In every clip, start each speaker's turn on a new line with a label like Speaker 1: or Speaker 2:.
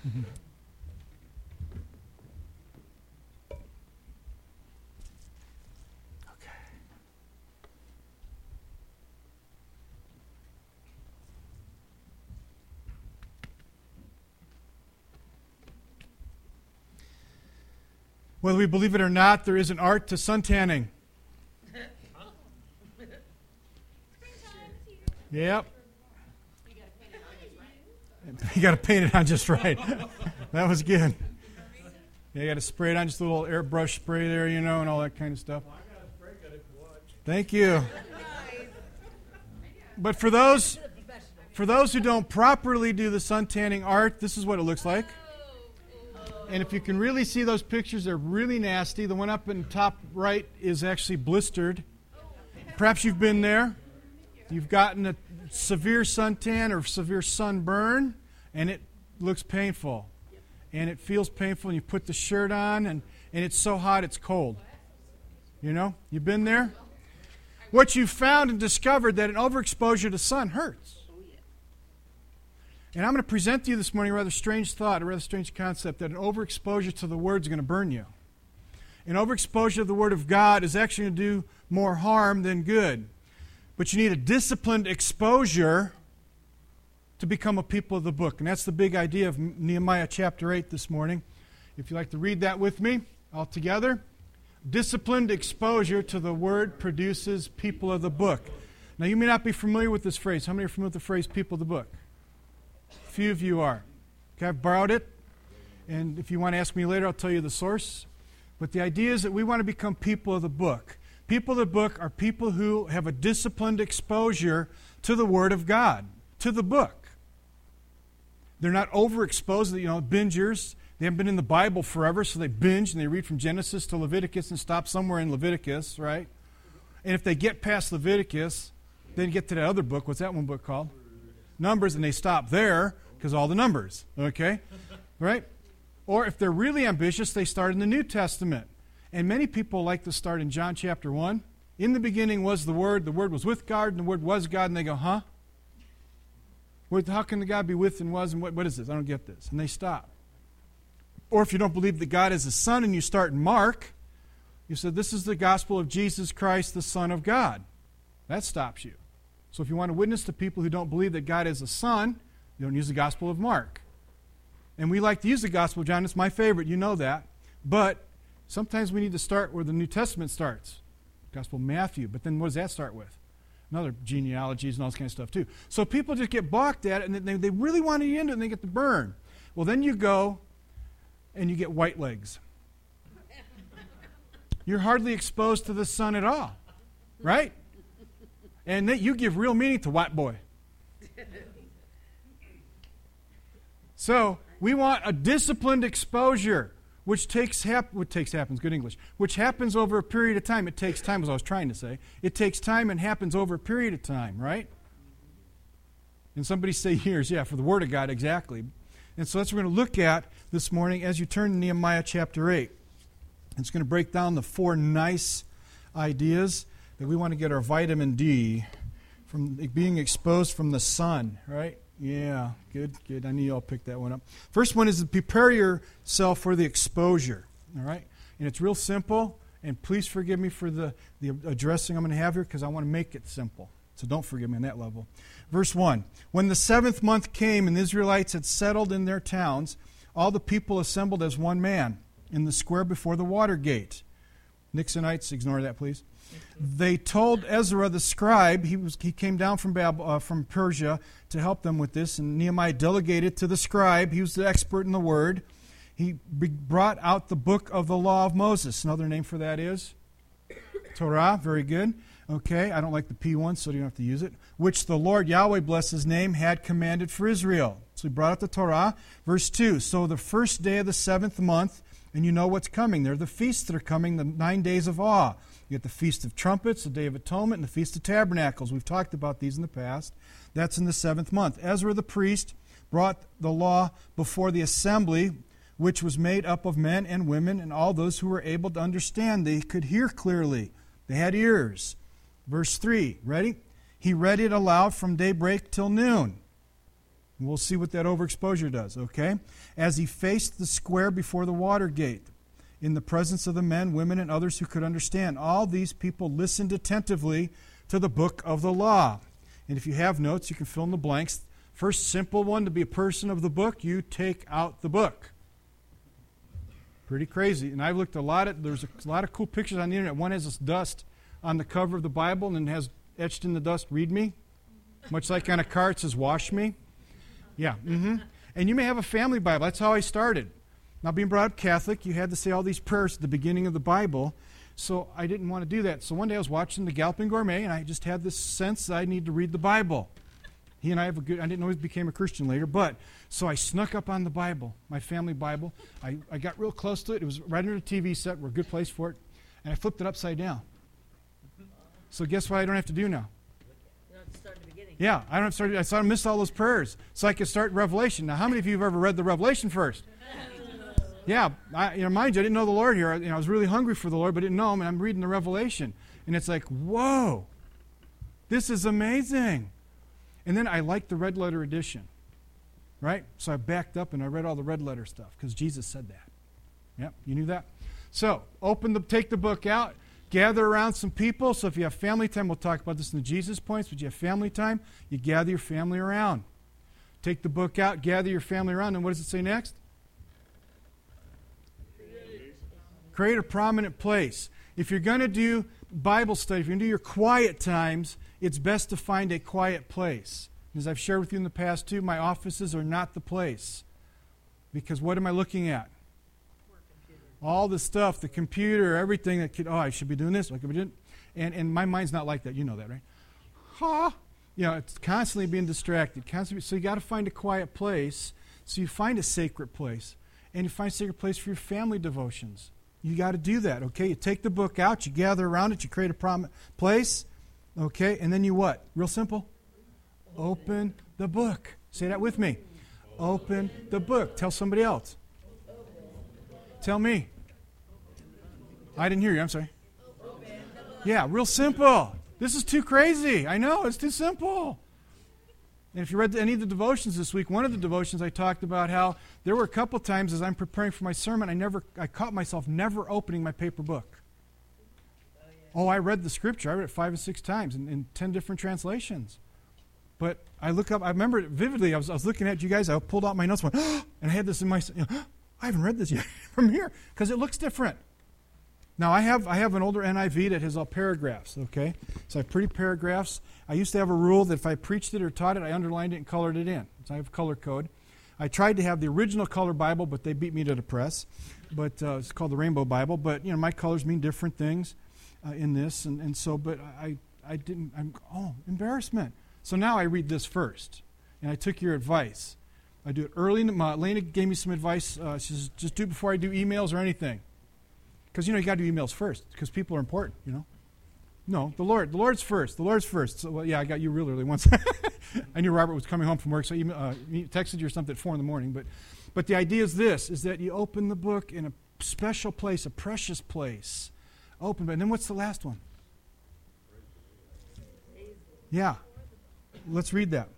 Speaker 1: Whether we believe it or not, there is an art to suntanning. Yep. You got to paint it on just right. That was good. Yeah, you got to spray it on just a little airbrush spray there, and all that kind of stuff. Thank you. But for those who don't properly do the suntanning art, this is what it looks like. And if you can really see those pictures, they're really nasty. The one up in top right is actually blistered. Perhaps you've been there. You've gotten a severe suntan or severe sunburn, and it looks painful. And it feels painful, and you put the shirt on, and it's so hot it's cold. You've been there? What you found and discovered that an overexposure to sun hurts. And I'm going to present to you this morning a rather strange thought, a rather strange concept, that an overexposure to the Word is going to burn you. An overexposure to the Word of God is actually going to do more harm than good. But you need a disciplined exposure to become a people of the book. And that's the big idea of Nehemiah chapter 8 this morning. If you'd like to read that with me all together. Disciplined exposure to the Word produces people of the book. Now, you may not be familiar with this phrase. How many are familiar with the phrase people of the book? Few of you are. Okay, I've borrowed it, and if you want to ask me later, I'll tell you the source. But the idea is that we want to become people of the book. People of the book are people who have a disciplined exposure to the Word of God, to the book. They're not overexposed, bingers. They haven't been in the Bible forever, so they binge and they read from Genesis to Leviticus and stop somewhere in Leviticus, right? And if they get past Leviticus, then get to that other book. What's that one book called? Numbers, and they stop there because all the numbers, okay? Right? Or if they're really ambitious, they start in the New Testament. And many people like to start in John chapter 1. In the beginning was the Word was with God, and the Word was God, and they go, huh? How can the God be with and was, and what is this? I don't get this. And they stop. Or if you don't believe that God is a Son, and you start in Mark, you said, this is the gospel of Jesus Christ, the Son of God. That stops you. So if you want to witness to people who don't believe that God is a Son, you don't use the Gospel of Mark. And we like to use the Gospel of John. It's my favorite. You know that. But sometimes we need to start where the New Testament starts. Gospel of Matthew. But then what does that start with? Another genealogies and all this kind of stuff too. So people just get balked at it, and they really want to get into it, and they get the burn. Well, then you go and you get white legs. You're hardly exposed to the sun at all. Right? And you give real meaning to white boy. So we want a disciplined exposure, which happens, good English, which happens over a period of time. It takes time, as I was trying to say. It takes time and happens over a period of time, right? And somebody say years, yeah, for the Word of God, exactly. And so that's what we're going to look at this morning as you turn to Nehemiah chapter 8. It's going to break down the 4 nice ideas that we want to get our vitamin D from being exposed from the sun, right? Yeah, good. I knew you all picked that one up. First one is to prepare yourself for the exposure, all right? And it's real simple, and please forgive me for the addressing I'm going to have here because I want to make it simple. So don't forgive me on that level. Verse 1, when the 7th month came and the Israelites had settled in their towns, all the people assembled as one man in the square before the water gate. Nixonites, ignore that, please. They told Ezra the scribe, he came down from Persia to help them with this, and Nehemiah delegated to the scribe. He was the expert in the word. He brought out the book of the law of Moses. Another name for that is Torah. Very good. Okay, I don't like the P one, so you don't have to use it. Which the Lord Yahweh, bless his name, had commanded for Israel. So he brought out the Torah. Verse 2, so the first day of the 7th month, and you know what's coming. There are the feasts that are coming, the 9 days of awe. You get the Feast of Trumpets, the Day of Atonement, and the Feast of Tabernacles. We've talked about these in the past. That's in the 7th month. Ezra the priest brought the law before the assembly, which was made up of men and women and all those who were able to understand. They could hear clearly. They had ears. Verse 3, ready? He read it aloud from daybreak till noon. And we'll see what that overexposure does, okay? As he faced the square before the water gate, in the presence of the men, women, and others who could understand, all these people listened attentively to the book of the law. And if you have notes, you can fill in the blanks. First simple one, to be a person of the book, you take out the book. Pretty crazy. And I've looked there's a lot of cool pictures on the internet. One has this dust on the cover of the Bible and then has etched in the dust, read me. Much like on a car, it says, wash me. Yeah. And you may have a family Bible. That's how I started. Now, being brought up Catholic, you had to say all these prayers at the beginning of the Bible. So I didn't want to do that. So one day I was watching the Galloping Gourmet, and I just had this sense that I need to read the Bible. He and I have I didn't know he became a Christian later, but so I snuck up on the Bible, my family Bible. I got real close to it. It was right under the TV set. We're a good place for it. And I flipped it upside down. So guess what I don't have to do now?
Speaker 2: You don't have to start at the beginning.
Speaker 1: Yeah, I don't have to start. So I missed all those prayers. So I could start Revelation. Now, how many of you have ever read the Revelation first? Yeah, mind you, I didn't know the Lord here. I was really hungry for the Lord, but didn't know him, and I'm reading the Revelation. And it's like, whoa, this is amazing. And then I liked the red letter edition, right? So I backed up and I read all the red letter stuff because Jesus said that. Yep, you knew that? So take the book out, gather around some people. So if you have family time, we'll talk about this in the Jesus points, but you have family time, you gather your family around. Take the book out, gather your family around, and what does it say next? Create a prominent place. If you're going to do Bible study, if you're going to do your quiet times, it's best to find a quiet place. As I've shared with you in the past too, my offices are not the place. Because what am I looking at? All the stuff, the computer, everything that could, I should be doing this. I could be doing, and my mind's not like that. You know that, right? It's constantly being distracted. So you got to find a quiet place. So you find a sacred place. And you find a sacred place for your family devotions. You got to do that, okay? You take the book out, you gather around it, you create a place, okay? And then you what? Real simple. Open the book. Say that with me. Open the book. Tell somebody else. Tell me. I didn't hear you. I'm sorry. Yeah, real simple. This is too crazy. I know, it's too simple. And if you read any of the devotions this week, one of the devotions I talked about how there were a couple times as I'm preparing for my sermon, I caught myself never opening my paper book. I read the scripture. I read it 5 or 6 times in 10 different translations. But I remember it vividly. I was looking at you guys. I pulled out my notes, and I had this in my, I haven't read this yet from here because it looks different. Now, I have an older NIV that has all paragraphs, okay? So I have pretty paragraphs. I used to have a rule that if I preached it or taught it, I underlined it and colored it in. So I have color code. I tried to have the original color Bible, but they beat me to the press. But it's called the Rainbow Bible. But, my colors mean different things in this. And so, but I didn't, embarrassment. So now I read this first. And I took your advice. I do it early. Lena gave me some advice. She says, just do it before I do emails or anything. Because, you got to do emails first, because people are important, No, the Lord's first. The Lord's first. So, I got you real early once. I knew Robert was coming home from work, so he texted you or something at 4 in the morning. But the idea is this, is that you open the book in a special place, a precious place. Open it. And then what's the last one? Yeah. Let's read that.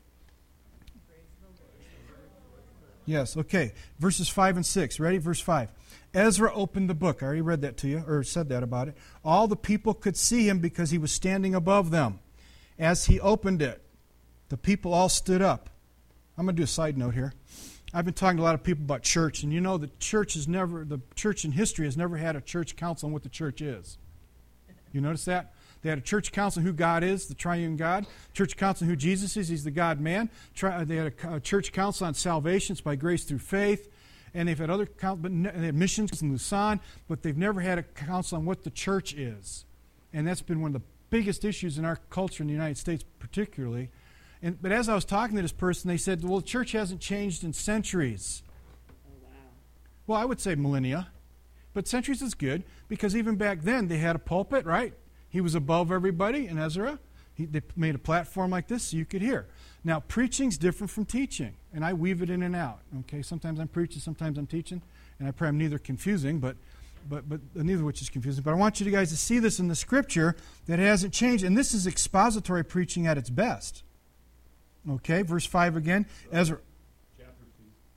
Speaker 1: Yes, okay. Verses 5 and 6. Ready? Verse 5. Ezra opened the book. I already read that to you, or said that about it. All the people could see him because he was standing above them. As he opened it, the people all stood up. I'm going to do a side note here. I've been talking to a lot of people about church, and the church in history has never had a church council on what the church is. You notice that? They had a church council on who God is, the triune God. Church council on who Jesus is, he's the God-man. They had a church council on salvation, it's by grace through faith. And they've had other they had missions in Lausanne, but they've never had a council on what the church is. And that's been one of the biggest issues in our culture in the United States particularly. But as I was talking to this person, they said, well, the church hasn't changed in centuries.
Speaker 2: Oh, wow.
Speaker 1: Well, I would say millennia. But centuries is good, because even back then they had a pulpit, right? He was above everybody in Ezra. They made a platform like this so you could hear. Now, preaching's different from teaching, and I weave it in and out. Okay, sometimes I'm preaching, sometimes I'm teaching, and I pray I'm neither confusing, but neither of which is confusing. But I want you guys to see this in the Scripture that it hasn't changed, and this is expository preaching at its best. Okay, verse 5 again. Ezra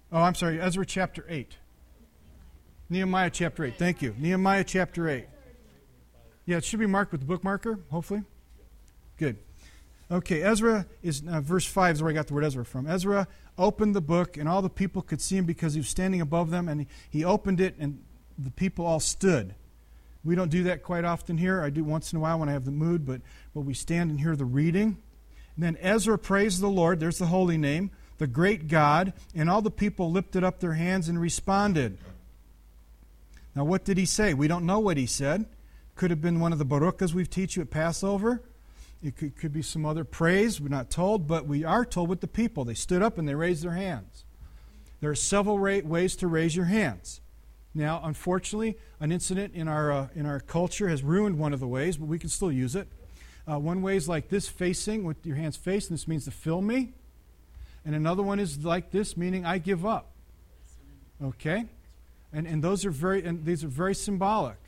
Speaker 1: Oh, I'm sorry, Ezra chapter 8. Nehemiah chapter 8. Thank you. Nehemiah chapter 8. Yeah, it should be marked with the bookmarker, hopefully. Good. Okay, Ezra is, verse 5 is where I got the word Ezra from. Ezra opened the book, and all the people could see him because he was standing above them, and he opened it, and the people all stood. We don't do that quite often here. I do once in a while when I have the mood, but we stand and hear the reading. And then Ezra praised the Lord, there's the holy name, the great God, and all the people lifted up their hands and responded. Now, what did he say? We don't know what he said. Could have been one of the barukas we teach you at Passover. It could be some other praise. We're not told, but we are told with the people. They stood up and they raised their hands. There are several ways to raise your hands. Now, unfortunately, an incident in our culture has ruined one of the ways, but we can still use it. One way is like this, facing, with your hands facing. This means to fill me. And another one is like this, meaning I give up. Okay? And these are very symbolic.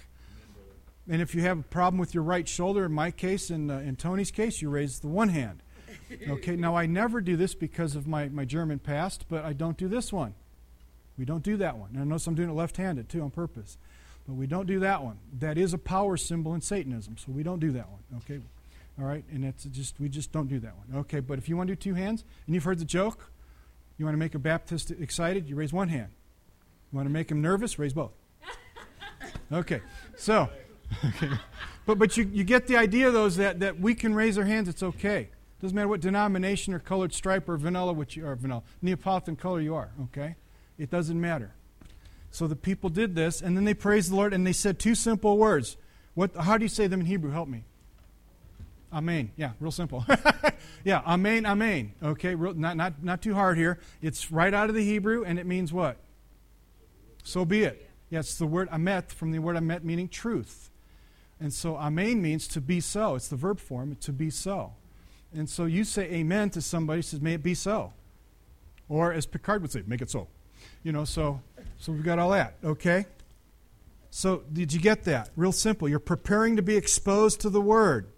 Speaker 1: And if you have a problem with your right shoulder, in my case, in Tony's case, you raise the one hand. Okay, now I never do this because of my German past, but I don't do this one. We don't do that one. And I notice I'm doing it left-handed, too, on purpose. But we don't do that one. That is a power symbol in Satanism, so we don't do that one. Okay? All right? And we just don't do that one. Okay, but if you want to do two hands, and you've heard the joke, you want to make a Baptist excited, you raise one hand. You want to make him nervous, raise both. Okay, so... Okay. But you get the idea, though, is that we can raise our hands. It's okay. Doesn't matter what denomination or colored stripe or vanilla, Neapolitan color you are. Okay, it doesn't matter. So the people did this, and then they praised the Lord, and they said two simple words. How do you say them in Hebrew? Help me. Amen. Yeah, real simple. Yeah, amen, amen. Okay, not too hard here. It's right out of the Hebrew, and it means what? So be it. Yeah, it's the word amet, from the word amet meaning truth. And so amen means to be so. It's the verb form, to be so. And so you say amen to somebody who says, may it be so. Or as Picard would say, make it so. So we've got all that, okay? So did you get that? Real simple. You're preparing to be exposed to the Word.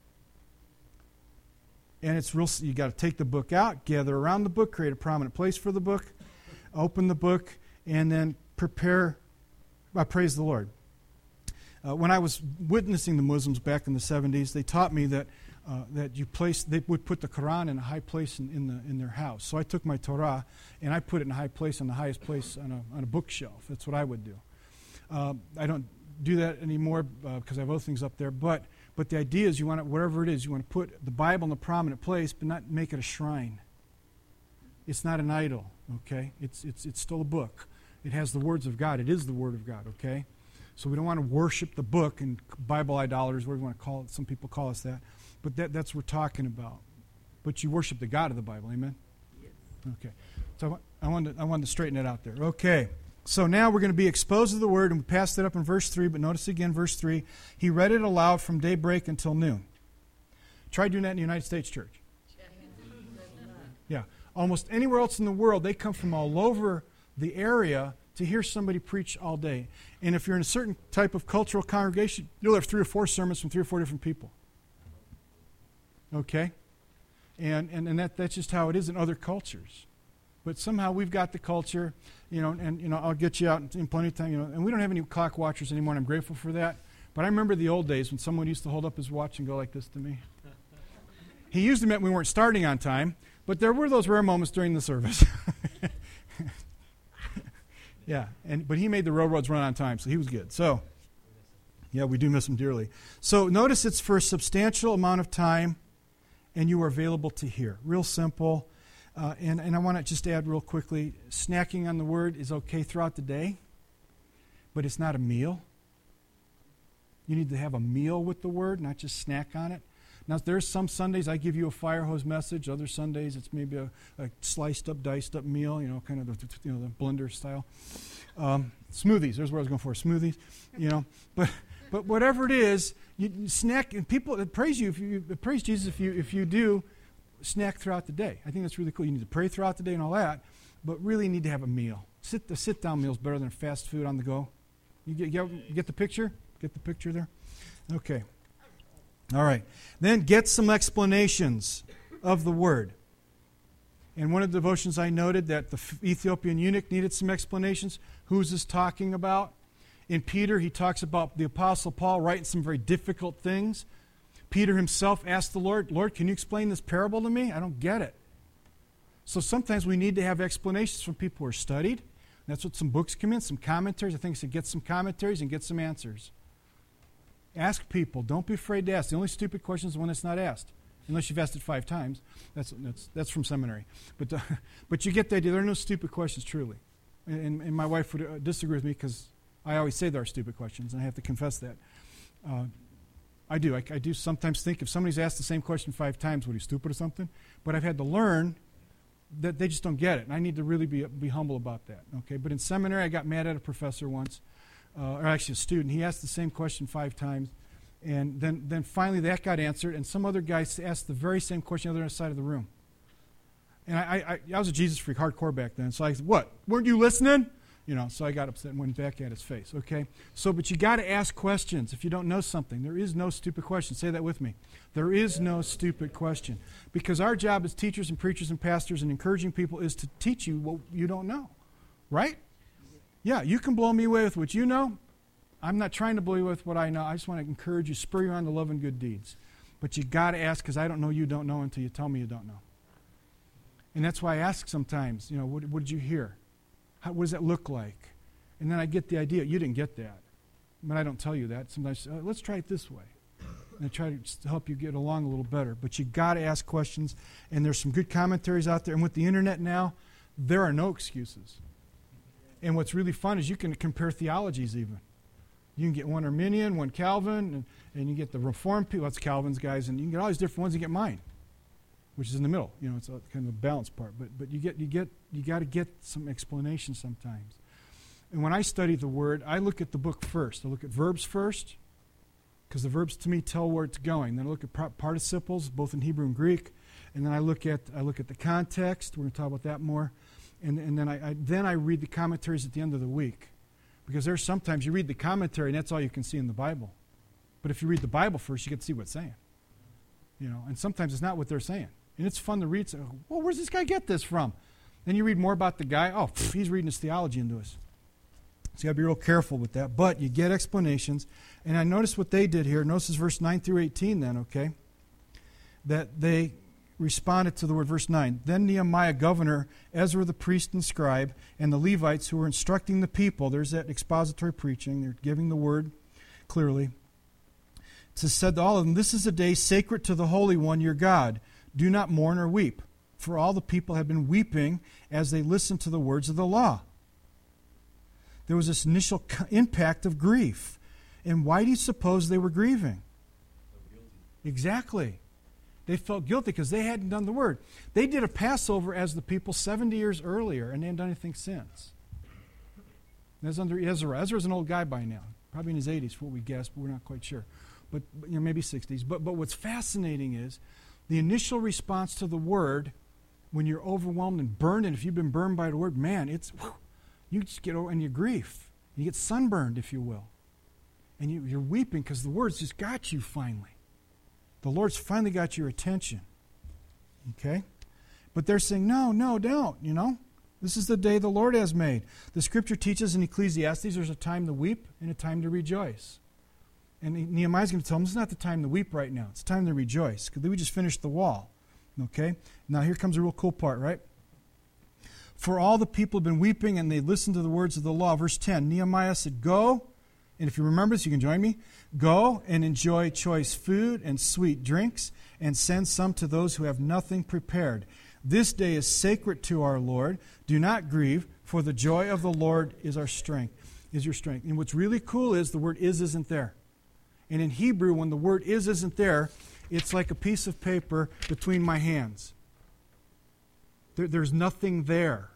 Speaker 1: And it's you got to take the book out, gather around the book, create a prominent place for the book, open the book, and then prepare. Praise the Lord. When I was witnessing the Muslims back in the 70s, they taught me that they would put the Quran in a high place in their house. So I took my Torah and I put it in a high place, on the highest place on a bookshelf. That's what I would do. I don't do that anymore because I have other things up there. But the idea is you want it, wherever it is, you want to put the Bible in a prominent place, but not make it a shrine. It's not an idol. Okay, it's still a book. It has the words of God. It is the Word of God. Okay. So we don't want to worship the book and Bible idolaters, whatever you want to call it. Some people call us that. But that's what we're talking about. But you worship the God of the Bible, amen? Yes. Okay. So I wanted to straighten it out there. Okay. So now we're going to be exposed to the Word, and we passed it up in verse 3, but notice again, verse 3, he read it aloud from daybreak until noon. Try doing that in the United States Church. Yeah. Almost anywhere else in the world, they come from all over the area to hear somebody preach all day. And if you're in a certain type of cultural congregation, you'll have 3 or 4 sermons from 3 or 4 different people. Okay? And that's just how it is in other cultures. But somehow we've got the culture, and I'll get you out in plenty of time, and we don't have any clock watchers anymore, and I'm grateful for that. But I remember the old days when someone used to hold up his watch and go like this to me. He usually meant we weren't starting on time, but there were those rare moments during the service. Yeah, but he made the railroads run on time, so he was good. So, yeah, we do miss him dearly. So notice it's for a substantial amount of time, and you are available to hear. Real simple. And I want to just add real quickly, snacking on the Word is okay throughout the day, but it's not a meal. You need to have a meal with the Word, not just snack on it. Now, there's some Sundays I give you a fire hose message. Other Sundays it's maybe a sliced up, diced up meal, kind of the blender style. Smoothies. There's what I was going for. Smoothies. But whatever it is, you snack. And people praise you. Praise Jesus if you do snack throughout the day. I think that's really cool. You need to pray throughout the day and all that, but really need to have a meal. The sit down meal is better than fast food on the go. You get the picture? Get the picture there? Okay. All right. Then get some explanations of the Word. And one of the devotions I noted that the Ethiopian eunuch needed some explanations. Who's this talking about? In Peter, he talks about the Apostle Paul writing some very difficult things. Peter himself asked the Lord, Lord, can you explain this parable to me? I don't get it. So sometimes we need to have explanations from people who are studied. That's what some books come in, some commentaries. I think it's to get some commentaries and get some answers. Ask people. Don't be afraid to ask. The only stupid question is the one that's not asked, unless you've asked it 5 times. That's from seminary. But you get the idea. There are no stupid questions, truly. And my wife would disagree with me because I always say there are stupid questions, and I have to confess that. I do sometimes think if somebody's asked the same question 5 times, what, he's stupid or something? But I've had to learn that they just don't get it, and I need to really be humble about that. Okay, but in seminary, I got mad at a professor once, or actually a student. He asked the same question 5 times, and then finally that got answered, and some other guy asked the very same question on the other side of the room. And I was a Jesus freak, hardcore back then, so I said, what, weren't you listening? So I got upset and went back at his face, okay? But you got to ask questions if you don't know something. There is no stupid question. Say that with me. There is no stupid question. Because our job as teachers and preachers and pastors and encouraging people is to teach you what you don't know, right? Yeah, you can blow me away with what you know. I'm not trying to blow you away with what I know. I just want to encourage you, spur you on to love and good deeds. But you got to ask, because I don't know you don't know until you tell me you don't know. And that's why I ask sometimes, what did you hear? What does that look like? And then I get the idea. You didn't get that. But I don't tell you that. Sometimes, let's try it this way. And I try to help you get along a little better. But you got to ask questions. And there's some good commentaries out there. And with the internet now, there are no excuses. And what's really fun is you can compare theologies even. You can get one Arminian, one Calvin, and you get the Reformed people. That's Calvin's guys. And you can get all these different ones. You get mine, which is in the middle. It's a kind of a balance part. But you got to get some explanation sometimes. And when I study the Word, I look at the book first. I look at verbs first, because the verbs to me tell where it's going. Then I look at participles, both in Hebrew and Greek. And then I look at the context. We're going to talk about that more. And then I read the commentaries at the end of the week, because there's sometimes you read the commentary and that's all you can see in the Bible. But if you read the Bible first, you get to see what's saying. And sometimes it's not what they're saying. And it's fun to read. So, well, where's this guy get this from? Then you read more about the guy. Oh, he's reading his theology into us. So you got to be real careful with that. But you get explanations. And I noticed what they did here. Notice verse 9 through 18 then, okay? That they responded to the word. Verse 9. Then Nehemiah, governor, Ezra the priest and scribe, and the Levites who were instructing the people. There's that expository preaching. They're giving the word clearly. It said to all of them, this is a day sacred to the Holy One, your God. Do not mourn or weep. For all the people had been weeping as they listened to the words of the law. There was this initial impact of grief. And why do you suppose they were grieving? Exactly. They felt guilty because they hadn't done the word. They did a Passover as the people 70 years earlier, and they hadn't done anything since. That's under Ezra. Ezra's an old guy by now, probably in his 80s, for what we guess, but we're not quite sure. But maybe 60s. But what's fascinating is the initial response to the word, when you're overwhelmed and burned, and if you've been burned by the word, man, you just get over, and you grief. You get sunburned, if you will. And you're weeping because the word's just got you finally. The Lord's finally got your attention. Okay? But they're saying, no, don't, This is the day the Lord has made. The Scripture teaches in Ecclesiastes there's a time to weep and a time to rejoice. And Nehemiah's going to tell them, it's not the time to weep right now. It's time to rejoice, because we just finished the wall. Okay? Now here comes a real cool part, right? For all the people have been weeping, and they listened to the words of the law. Verse 10, Nehemiah said, go, and if you remember this, you can join me. Go and enjoy choice food and sweet drinks, and send some to those who have nothing prepared. This day is sacred to our Lord. Do not grieve, for the joy of the Lord is our strength, is your strength. And what's really cool is the word is isn't there. And in Hebrew, when the word is isn't there, it's like a piece of paper between my hands. There's nothing there.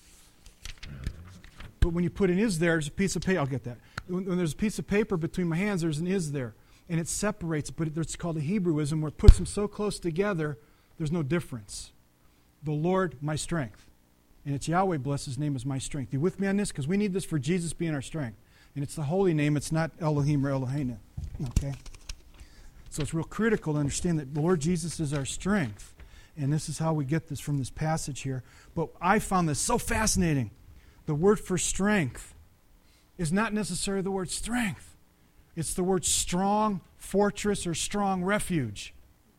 Speaker 1: But when you put an is there, there's a piece of paper. I'll get that. When there's a piece of paper between my hands, there's an is there. And it separates, but it's called a Hebrewism, where it puts them so close together, there's no difference. The Lord, my strength. And it's Yahweh, bless His name, is my strength. You with me on this? Because we need this for Jesus being our strength. And it's the holy name. It's not Elohim or Eloheinu. Okay? So it's real critical to understand that the Lord Jesus is our strength. And this is how we get this from this passage here. But I found this so fascinating. The word for strength is not necessarily the word strength. It's the word strong fortress or strong refuge.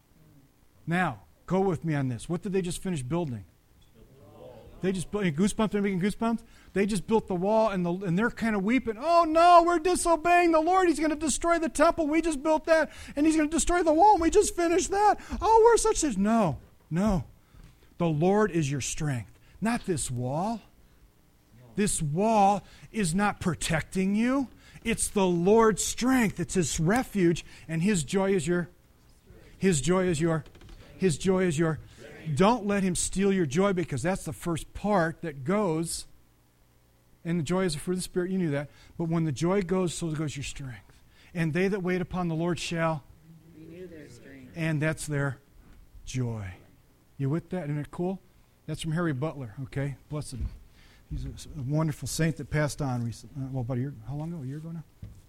Speaker 1: Now, go with me on this. What did they just finish building? They just built goosebumps. They're making goosebumps. They just built the wall, and they're kind of weeping. Oh no, we're disobeying the Lord. He's going to destroy the temple. We just built that, and He's going to destroy the wall. And we just finished that. Oh, we're such a no. The Lord is your strength, not this wall. This wall is not protecting you. It's the Lord's strength. It's His refuge, and His joy is your. His joy is your. His joy is your. Don't let Him steal your joy, because that's the first part that goes. And the joy is the fruit of the Spirit. You knew that. But when the joy goes, so goes your strength. And they that wait upon the Lord shall
Speaker 2: renew their strength.
Speaker 1: And that's their joy. You with that? Isn't it cool? That's from Harry Butler. Okay, blessed him. He's a wonderful saint that passed on recently. Well, about a year. How long ago? A year ago now.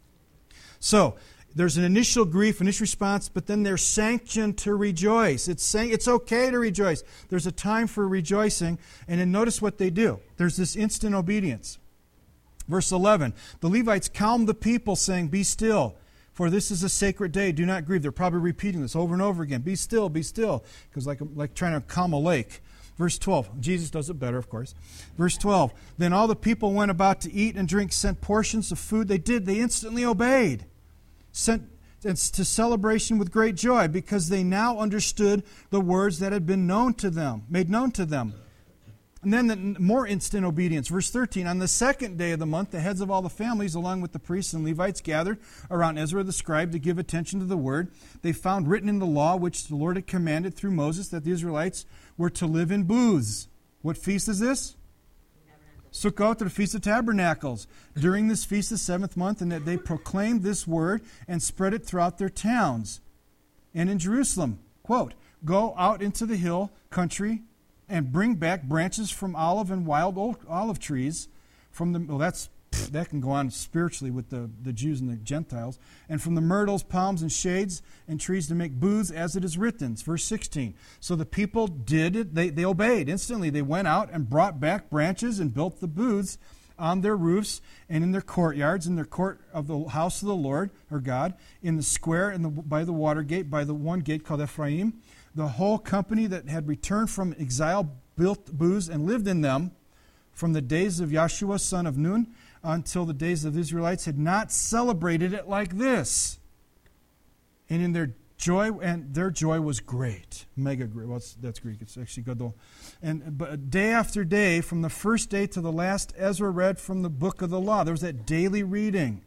Speaker 1: So there's an initial grief, initial response, but then there's sanction to rejoice. It's okay to rejoice. There's a time for rejoicing, and then notice what they do. There's this instant obedience. Verse 11, the Levites calmed the people, saying, "Be still, for this is a sacred day. Do not grieve." They're probably repeating this over and over again. Be still, because like trying to calm a lake. Verse 12, Jesus does it better, of course. Verse 12, then all the people went about to eat and drink, sent portions of food. They instantly obeyed. Sent to celebration with great joy, because they now understood the words that had been made known to them. And then the more instant obedience. Verse 13, on the second day of the month, the heads of all the families, along with the priests and Levites, gathered around Ezra the scribe to give attention to the word. They found written in the law, which the Lord had commanded through Moses, that the Israelites were to live in booths. What feast is this? Sukkot, the Feast of Tabernacles. During this feast, the 7th month, and that they proclaimed this word and spread it throughout their towns. And in Jerusalem, quote, go out into the hill country and bring back branches from olive and wild olive trees from the, that can go on spiritually with the Jews and the Gentiles, and from the myrtles, palms, and shades, and trees to make booths, as it is written. Verse 16. So the people did it, they obeyed. Instantly they went out and brought back branches and built the booths on their roofs and in their courtyards, in their court of the house of the Lord, or God, in the square and by the water gate, by the one gate called Ephraim. The whole company that had returned from exile built booths and lived in them from the days of Joshua, son of Nun, until the days of the Israelites had not celebrated it like this. And in their joy was great. Mega great. Well, that's Greek. It's actually good though. But day after day, from the first day to the last, Ezra read from the book of the law. There was that daily reading.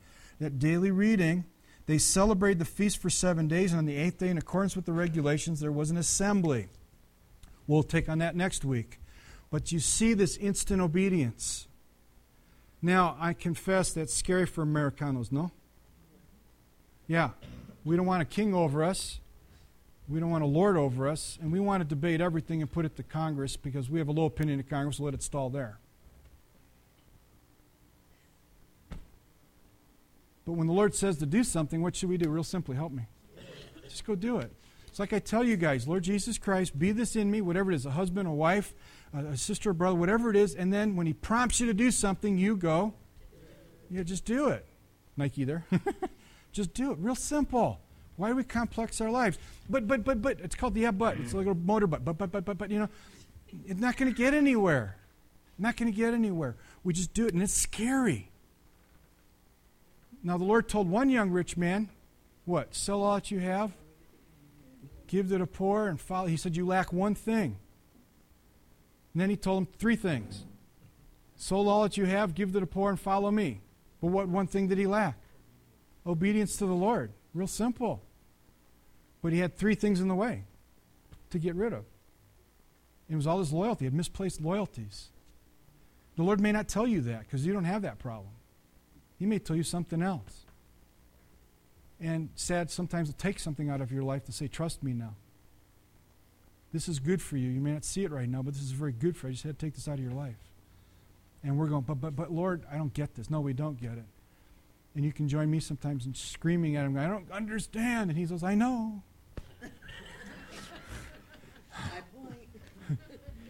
Speaker 1: They celebrated the feast for 7 days, and on the 8th day, in accordance with the regulations, there was an assembly. We'll take on that next week. But you see this instant obedience. Now, I confess that's scary for Americanos, no? Yeah. We don't want a king over us. We don't want a lord over us. And we want to debate everything and put it to Congress, because we have a low opinion of Congress. We'll let it stall there. But when the Lord says to do something, what should we do? Real simply, help me. Just go do it. It's like I tell you guys, Lord Jesus Christ, be this in me, whatever it is, a husband, a wife, a sister, a brother, whatever it is, and then when He prompts you to do something, you go, just do it. Nike there. Just do it. Real simple. Why do we complex our lives? But, it's called the but. It's like a motor but, it's not going to get anywhere. Not going to get anywhere. We just do it, and it's scary. Now, the Lord told one young rich man, what? Sell all that you have, give to the poor, and follow. He said, you lack one thing. And then He told him 3 things. Sold all that you have, give to the poor, and follow me. But what one thing did he lack? Obedience to the Lord. Real simple. But he had 3 things in the way to get rid of. It was all his loyalty. He had misplaced loyalties. The Lord may not tell you that, because you don't have that problem. He may tell you something else. And sad, sometimes it takes something out of your life to say, trust me now. This is good for you. You may not see it right now, but this is very good for you. I just had to take this out of your life. And we're going, but Lord, I don't get this. No, we don't get it. And you can join me sometimes in screaming at Him, I don't understand. And He says, I know.
Speaker 2: My point.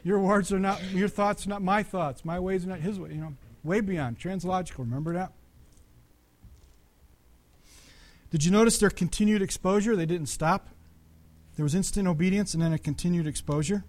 Speaker 1: Your words are not, your thoughts are not my thoughts. My ways are not his ways. Way beyond. Translogical. Remember that? Did you notice their continued exposure? They didn't stop. There was instant obedience and then a continued exposure.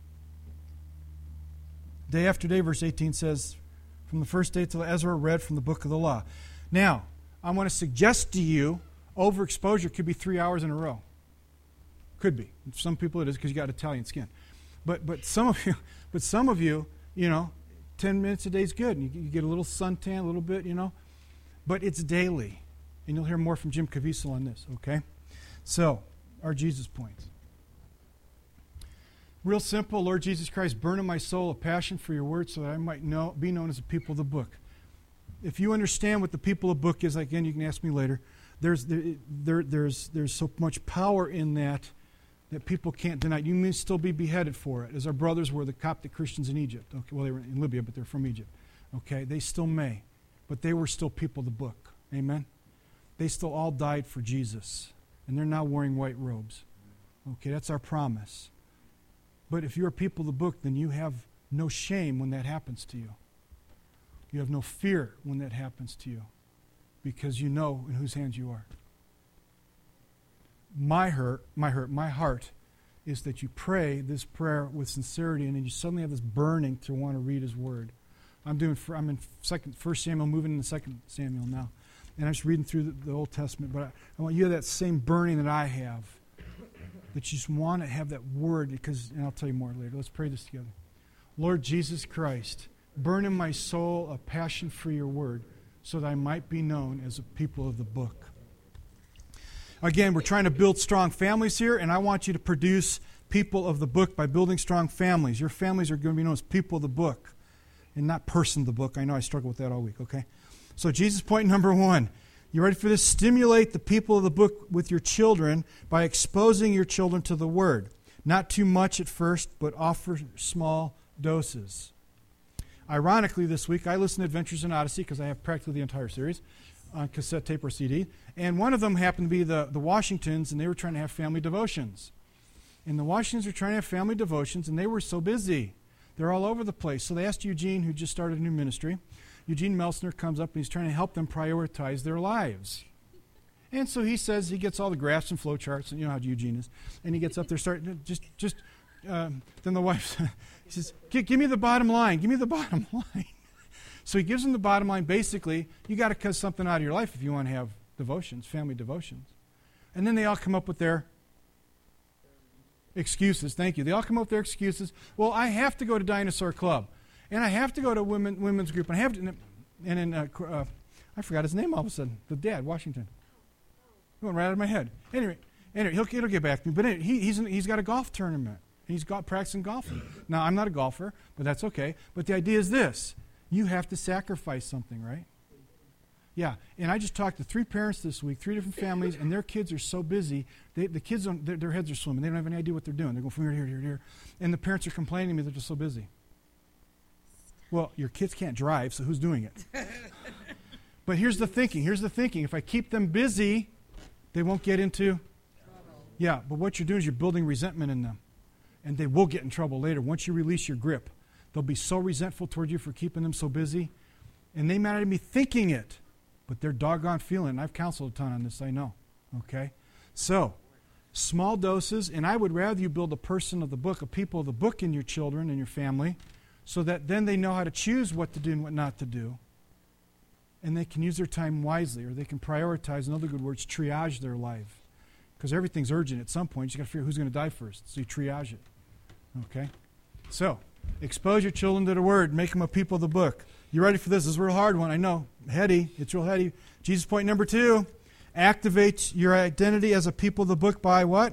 Speaker 1: Day after day, verse 18 says, from the first day till Ezra read from the book of the law. Now, I want to suggest to you, overexposure could be 3 hours in a row. Could be. Some people it is because you got Italian skin. But some of you, 10 minutes a day is good. And you get a little suntan, a little bit, But it's daily. And you'll hear more from Jim Caviezel on this, okay? So, our Jesus points. Real simple. Lord Jesus Christ, burn in my soul a passion for your word so that I might be known as a people of the book. If you understand what the people of the book is, again, you can ask me later. There's so much power in that people can't deny it. You may still be beheaded for it, as our brothers were, the Coptic Christians in Egypt. Okay, well, they were in Libya, but they're from Egypt. Okay, they still may. But they were still people of the book. Amen? They still all died for Jesus. And they're now wearing white robes. Okay, that's our promise. But if you're a people of the book, then you have no shame when that happens to you. You have no fear when that happens to you. Because you know in whose hands you are. My heart is that you pray this prayer with sincerity and then you suddenly have this burning to want to read his word. I'm in 1 Samuel, moving into 2 Samuel now. And I'm just reading through the Old Testament, but I want you to have that same burning that I have. That you just want to have that word, and I'll tell you more later. Let's pray this together. Lord Jesus Christ, burn in my soul a passion for your word so that I might be known as a people of the book. Again, we're trying to build strong families here, and I want you to produce people of the book by building strong families. Your families are going to be known as people of the book and not person of the book. I know I struggle with that all week, okay? So Jesus point number 1. You ready for this? Stimulate the people of the book with your children by exposing your children to the word. Not too much at first, but offer small doses. Ironically, this week I listened to Adventures in Odyssey because I have practically the entire series on cassette tape or CD. And one of them happened to be the Washingtons, and they were trying to have family devotions. And the Washingtons were trying to have family devotions, and they were so busy. They're all over the place. So they asked Eugene, who just started a new ministry. Eugene Melsner comes up and he's trying to help them prioritize their lives. And so he says, he gets all the graphs and flow charts, and you know how Eugene is. And he gets up there, then the wife he says, give me the bottom line. Give me the bottom line. So he gives them the bottom line. Basically, you got to cut something out of your life if you want to have devotions, family devotions. And then they all come up with their excuses. Thank you. They all come up with their excuses. Well, I have to go to Dinosaur Club. And I have to go to women's group. And I have to, I forgot his name all of a sudden. The dad, Washington. It went right out of my head. Anyway, it'll get back to me. But anyway, he's got a golf tournament. He's practicing golfing. Now, I'm not a golfer, but that's okay. But the idea is this. You have to sacrifice something, right? Yeah. And I just talked to 3 parents this week, 3 different families, and their kids are so busy. The kids, their heads are swimming. They don't have any idea what they're doing. They're going from here to here to here. And the parents are complaining to me they're just so busy. Well, your kids can't drive, so who's doing it? But here's the thinking. If I keep them busy, they won't get into trouble. Yeah, but what you're doing is you're building resentment in them. And they will get in trouble later. Once you release your grip, they'll be so resentful toward you for keeping them so busy. And they might not even be thinking it, but they're doggone feeling it. I've counseled a ton on this, I know. Okay? So, small doses, and I would rather you build a person of the book, a people of the book in your children and your family, so that then they know how to choose what to do and what not to do. And they can use their time wisely, or they can prioritize, in other good words, triage their life. Because everything's urgent at some point. You just got to figure out who's going to die first. So you triage it. Okay? So, expose your children to the word. Make them a people of the book. You ready for this? This is a real hard one. I know. Heady. It's real heady. Jesus point number 2. Activate your identity as a people of the book by what?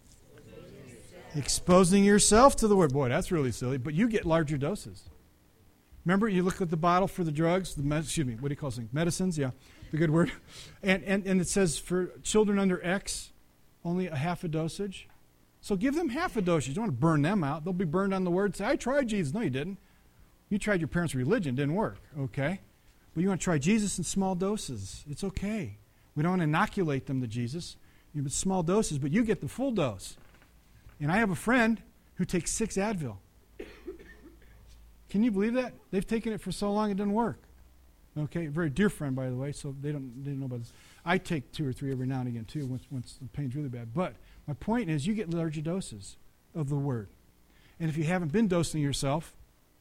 Speaker 1: Exposing yourself to the word. Boy, that's really silly. But you get larger doses. Remember, you look at the bottle for the drugs, what do you call things? Medicines, yeah, the good word. And it says for children under X, only a half a dosage. So give them half a dosage. You don't want to burn them out. They'll be burned on the word. Say, I tried Jesus. No, you didn't. You tried your parents' religion. Didn't work, okay? But you want to try Jesus in small doses. It's okay. We don't want to inoculate them to Jesus. It's small doses, but you get the full dose. And I have a friend who takes 6 Advil. Can you believe that? They've taken it for so long it doesn't work. Okay, very dear friend, by the way, so they don't know about this. I take 2 or 3 every now and again, too, once the pain's really bad. But my point is you get larger doses of the Word. And if you haven't been dosing yourself,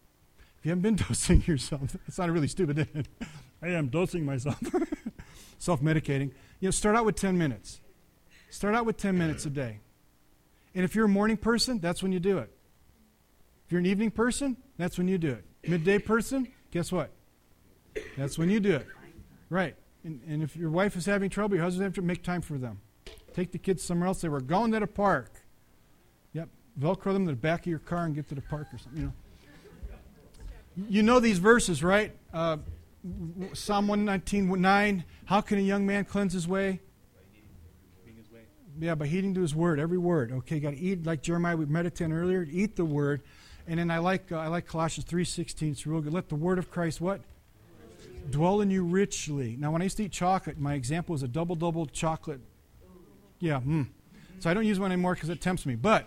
Speaker 1: it sounded really stupid, didn't it? I am dosing myself. Self-medicating. Start out with 10 minutes. Start out with 10 minutes a day. And if you're a morning person, that's when you do it. If you're an evening person, that's when you do it. Midday person, guess what? That's when you do it. Right. And if your wife is having trouble, your husband's having trouble, make time for them. Take the kids somewhere else. They were going to the park. Yep. Velcro them to the back of your car and get to the park or something, You know these verses, right? Psalm 119:9. How can a young man cleanse his way? Yeah, by heeding to his word, every word. Okay, got to eat, like Jeremiah we meditated earlier, eat the word. And then I like Colossians 3:16. It's real good. Let the word of Christ what? Dwell in you richly. Now, when I used to eat chocolate, my example was a double chocolate. Yeah, So I don't use one anymore because it tempts me. But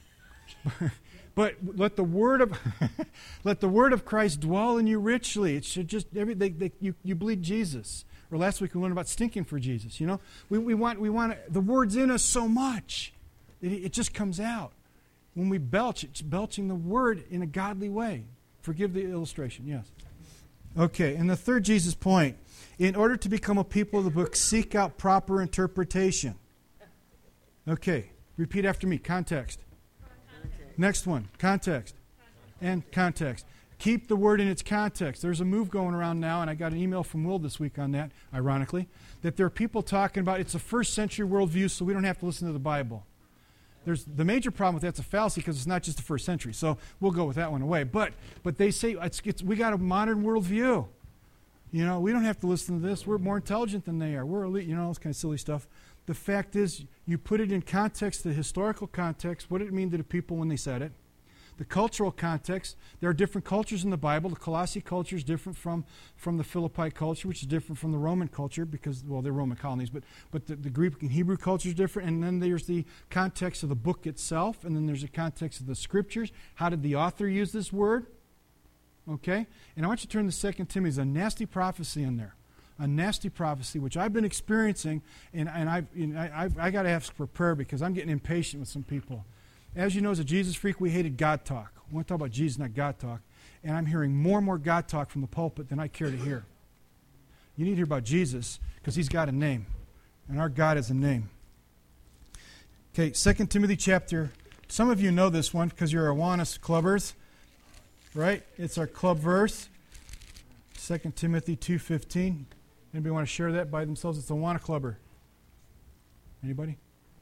Speaker 1: let the word of Christ dwell in you richly. It should just you bleed Jesus. Or last week we learned about stinking for Jesus. We want the word's in us so much it just comes out. When we belch, it's belching the word in a godly way. Forgive the illustration. Yes. Okay, and the third Jesus point: in order to become a people of the book, seek out proper interpretation. Okay, repeat after me. Context. Next one, context. And context. Keep the word in its context. There's a move going around now, and I got an email from Will this week on that, ironically, that there are people talking about it's a first century worldview, so we don't have to listen to the Bible. There's the major problem with that's a fallacy because it's not just the first century, so we'll go with that one away. But they say we got a modern worldview. We don't have to listen to this. We're more intelligent than they are. We're elite, all this kind of silly stuff. The fact is, you put it in context, the historical context, what did it mean to the people when they said it? The cultural context, there are different cultures in the Bible. The Colossae culture is different from the Philippi culture, which is different from the Roman culture because, they're Roman colonies, but the Greek and Hebrew culture is different. And then there's the context of the book itself, and then there's the context of the scriptures. How did the author use this word? Okay? And I want you to turn to 2 Timothy. There's a nasty prophecy in there. A nasty prophecy, which I've been experiencing, and I got to ask for prayer because I'm getting impatient with some people. As you know, as a Jesus freak, we hated God talk. We want to talk about Jesus, not God talk. And I'm hearing more and more God talk from the pulpit than I care to hear. You need to hear about Jesus because he's got a name. And our God has a name. Okay, 2 Timothy chapter. Some of you know this one because you're Awanas clubbers. Right? It's our club verse. 2 Timothy 2:15. Anybody want to share that by themselves? It's a Awana clubber. Anybody?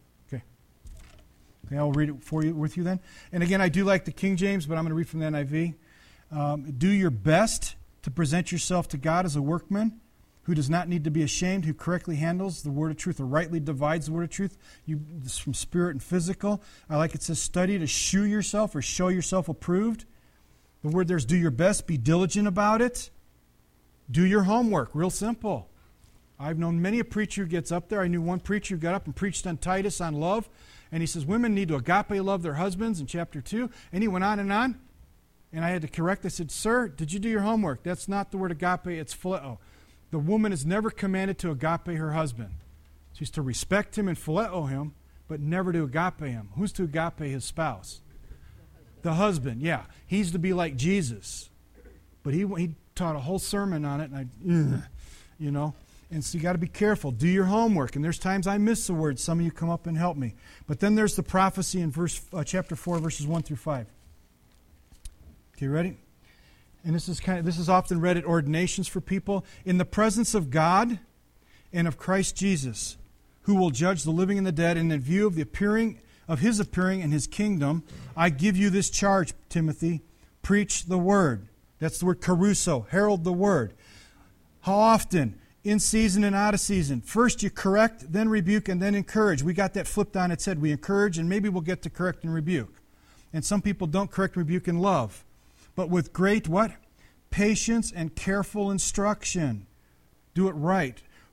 Speaker 1: Okay, I'll read it with you then. And again, I do like the King James, but I'm going to read from the NIV. Do your best to present yourself to God as a workman who does not need to be ashamed, who correctly handles the word of truth or rightly divides the word of truth. This is from spirit and physical. I like it says study to shew yourself or show yourself approved. The word there's do your best, be diligent about it. Do your homework, real simple. I've known many a preacher who gets up there. I knew one preacher who got up and preached on Titus on love. And he says, women need to agape love their husbands in chapter 2. And he went on. And I had to correct. I said, sir, did you do your homework? That's not the word agape, it's phileo. The woman is never commanded to agape her husband. She's to respect him and phileo him, but never to agape him. Who's to agape his spouse? The husband, yeah. He's to be like Jesus. But he taught a whole sermon on it, and And so you got to be careful. Do your homework. And there's times I miss the word. Some of you come up and help me. But then there's the prophecy in chapter 4, verses 1 through 5. Okay, ready? And this is often read at ordinations for people. In the presence of God and of Christ Jesus, who will judge the living and the dead, and in view of his appearing in his kingdom, I give you this charge, Timothy. Preach the word. That's the word caruso. Herald the word. How often? In season and out of season. First you correct, then rebuke, and then encourage. We got that flipped on its head. We encourage, and maybe we'll get to correct and rebuke. And some people don't correct, rebuke, and love. But with great what? Patience and careful instruction. Do it right.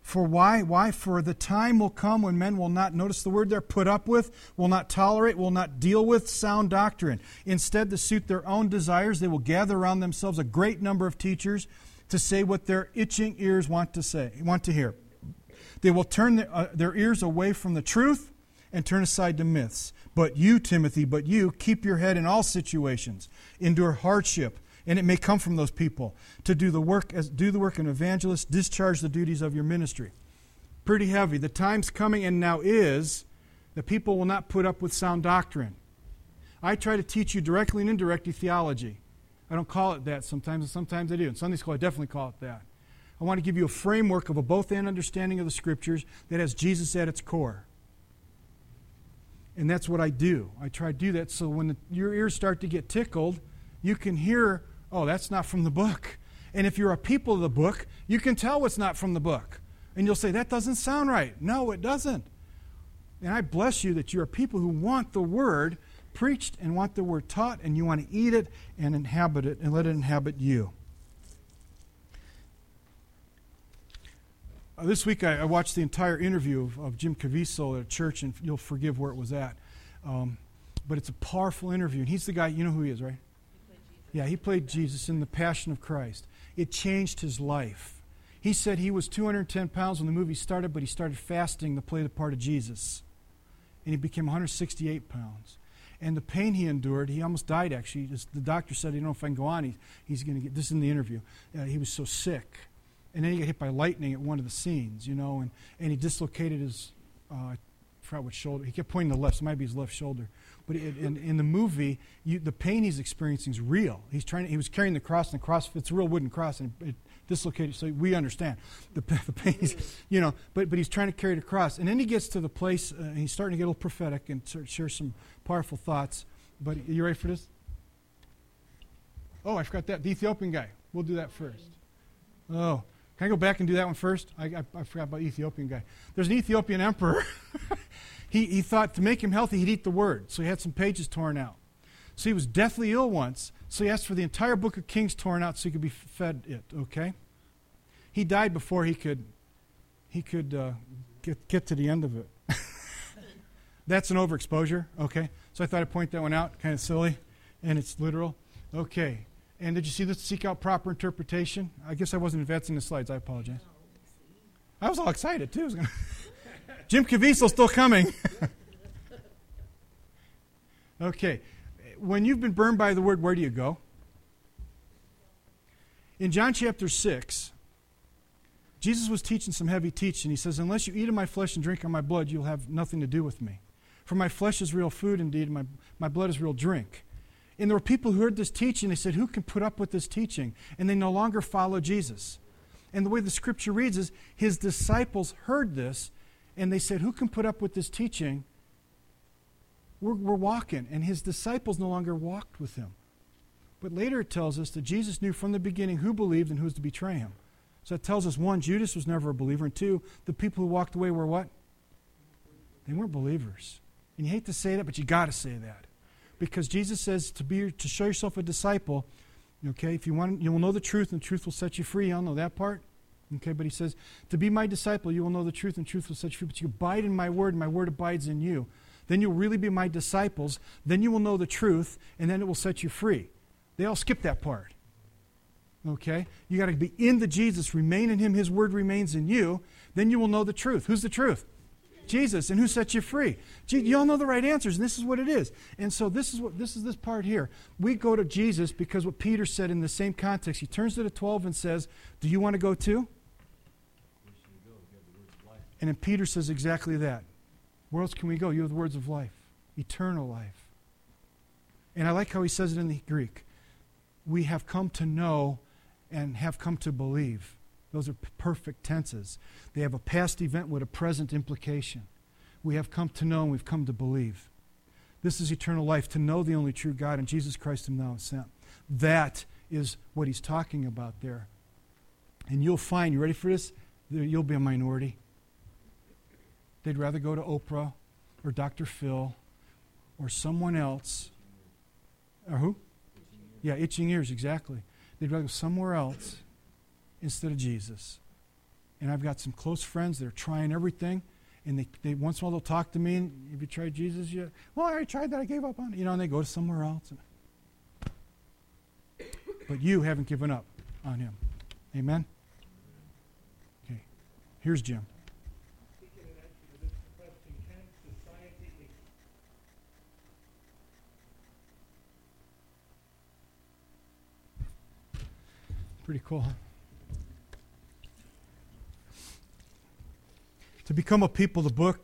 Speaker 1: For why? Why? For the time will come when men will not, notice the word there, put up with, will not tolerate, will not deal with sound doctrine. Instead, to suit their own desires, they will gather around themselves a great number of teachers to say what their itching ears want to hear. They will turn their ears away from the truth and turn aside to myths. But you, Timothy, keep your head in all situations. Endure hardship, and it may come from those people, to do the work of an evangelist, discharge the duties of your ministry. Pretty heavy. The time's coming and now is that people will not put up with sound doctrine. I try to teach you directly and indirectly theology. I don't call it that sometimes, and sometimes I do. In Sunday school, I definitely call it that. I want to give you a framework of a both-and understanding of the Scriptures that has Jesus at its core. And that's what I do. I try to do that so when your ears start to get tickled, you can hear, oh, that's not from the book. And if you're a people of the book, you can tell what's not from the book. And you'll say, that doesn't sound right. No, it doesn't. And I bless you that you're a people who want the Word preached and want the Word taught, and you want to eat it and inhabit it and let it inhabit you. This week I watched the entire interview of Jim Caviezel at a church, and you'll forgive where it was at. But it's a powerful interview. And he's the guy, you know who he is, right? He played Jesus in The Passion of Christ. It changed his life. He said he was 210 pounds when the movie started, but he started fasting to play the part of Jesus. And he became 168 pounds. And the pain he endured, he almost died actually. The doctor said, I don't know if I can go on. He's going to get, this in the interview. He was so sick. And then he got hit by lightning at one of the scenes, and he dislocated his, I forgot what shoulder. He kept pointing to the left, so it might be his left shoulder. But in the movie, the pain he's experiencing is real. He was carrying the cross, and the cross, it's a real wooden cross, and it dislocated, so we understand the pain. But he's trying to carry the cross. And then he gets to the place, and he's starting to get a little prophetic and share some powerful thoughts. But are you ready for this? Oh, I forgot that. The Ethiopian guy. We'll do that first. Oh. Can I go back and do that one first? I forgot about the Ethiopian guy. There's an Ethiopian emperor. He thought to make him healthy, he'd eat the Word. So he had some pages torn out. So he was deathly ill once. So he asked for the entire book of Kings torn out so he could be fed it, okay? He died before he could get to the end of it. That's an overexposure, okay? So I thought I'd point that one out, kind of silly, and it's literal. Okay. And did you see this? Seek out proper interpretation. I guess I wasn't advancing the slides. I apologize. I was all excited, too. Jim Caviezel's still coming. Okay. When you've been burned by the Word, where do you go? In John chapter 6, Jesus was teaching some heavy teaching. He says, unless you eat of my flesh and drink of my blood, you'll have nothing to do with me. For my flesh is real food indeed, and my blood is real drink. And there were people who heard this teaching. They said, who can put up with this teaching? And they no longer follow Jesus. And the way the Scripture reads is, his disciples heard this, and they said, who can put up with this teaching? We're walking. And his disciples no longer walked with him. But later it tells us that Jesus knew from the beginning who believed and who was to betray him. So it tells us, one, Judas was never a believer, and two, the people who walked away were what? They weren't believers. And you hate to say that, but you got to say that. Because Jesus says to show yourself a disciple, okay, if you want, you will know the truth, and the truth will set you free. Y'all know that part? Okay, but he says, to be my disciple, you will know the truth, and truth will set you free. But you abide in my word, and my word abides in you. Then you'll really be my disciples. Then you will know the truth, and then it will set you free. They all skip that part. Okay? You got to be in the Jesus, remain in him, his word remains in you. Then you will know the truth. Who's the truth? Jesus. And who sets you free? You all know the right answers, and this is what it is. And so this is this part here. We go to Jesus because what Peter said in the same context. He turns to the 12 and says, do you want to go too? And then Peter says exactly that. Where else can we go? You have the words of life, eternal life. And I like how he says it in the Greek. We have come to know and have come to believe. Those are perfect tenses. They have a past event with a present implication. We have come to know and we've come to believe. This is eternal life, to know the only true God and Jesus Christ whom thou hast sent. That is what he's talking about there. And you'll find, you ready for this? You'll be a minority. They'd rather go to Oprah or Dr. Phil or someone else. Or who? Itching ears, exactly. They'd rather go somewhere else instead of Jesus. And I've got some close friends that are trying everything, and they once in a while they'll talk to me, and have you tried Jesus yet? Well, I already tried that, I gave up on it. And they go to somewhere else. But you haven't given up on him. Amen? Okay. Here's Jim. Pretty cool, huh? To become a people of the book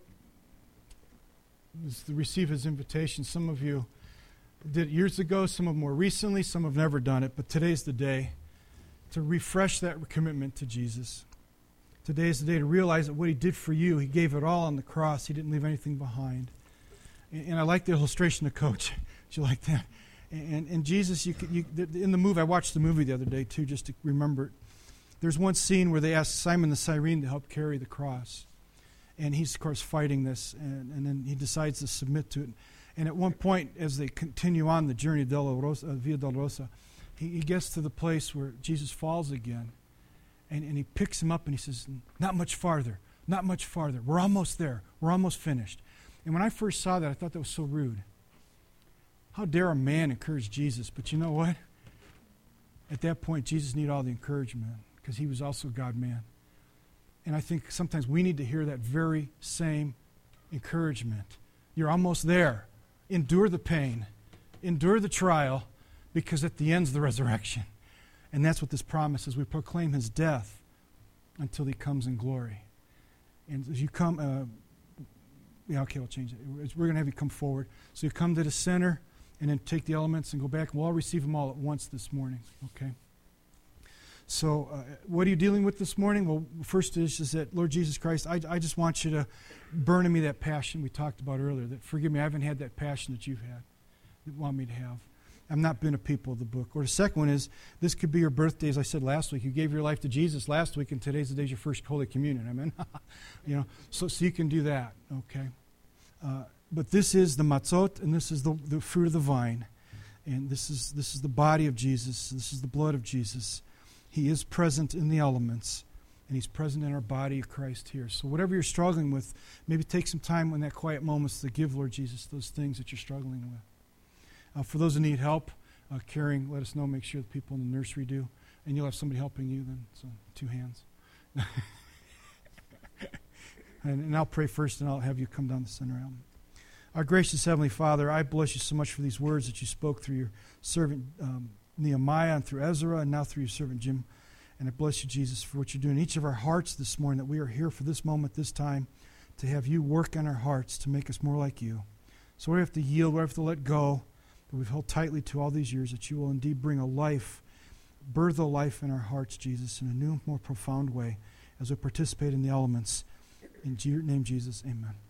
Speaker 1: is to receive his invitation. Some of you did it years ago, some of them more recently, some have never done it, but today's the day to refresh that commitment to Jesus. Today is the day to realize that what he did for you, he gave it all on the cross. He didn't leave anything behind. And I like the illustration of Coach. Did you like that? And Jesus, in the movie, I watched the movie the other day too, just to remember it. There's one scene where they ask Simon the Cyrene to help carry the cross. And he's, of course, fighting this, and then he decides to submit to it. And at one point, as they continue on the journey Via Dolorosa, he gets to the place where Jesus falls again. And he picks him up and he says, not much farther, not much farther. We're almost there. We're almost finished. And when I first saw that, I thought that was so rude. How dare a man encourage Jesus? But you know what? At that point, Jesus needed all the encouragement because he was also God-man. And I think sometimes we need to hear that very same encouragement. You're almost there. Endure the pain. Endure the trial, because at the end's the resurrection. And that's what this promise is. We proclaim his death until he comes in glory. And as you come, we'll change it. We're going to have you come forward. So you come to the center and then take the elements and go back. We'll all receive them all at once this morning, okay? So what are you dealing with this morning? Well, first is that, Lord Jesus Christ, I just want you to burn in me that passion we talked about earlier. That forgive me, I haven't had that passion that you've had, that you want me to have. I've not been a people of the book. Or the second one is, this could be your birthday, as I said last week. You gave your life to Jesus last week, and today's the day your first Holy Communion. Amen? So you can do that, okay? But this is the matzot, and this is the fruit of the vine. And this is the body of Jesus. This is the blood of Jesus. He is present in the elements, and he's present in our body of Christ here. So whatever you're struggling with, maybe take some time in that quiet moments to give, Lord Jesus, those things that you're struggling with. For those who need help carrying, let us know. Make sure the people in the nursery do. And you'll have somebody helping you then, so 2 hands. and I'll pray first, and I'll have you come down the center aisle. Our gracious Heavenly Father, I bless you so much for these words that you spoke through your servant Nehemiah and through Ezra and now through your servant Jim. And I bless you, Jesus, for what you're doing in each of our hearts this morning, that we are here for this moment, this time, to have you work on our hearts to make us more like you. So we have to yield, we have to let go, that we've held tightly to all these years, that you will indeed bring a life, birth a life in our hearts, Jesus, in a new, more profound way as we participate in the elements. In your name, Jesus, amen.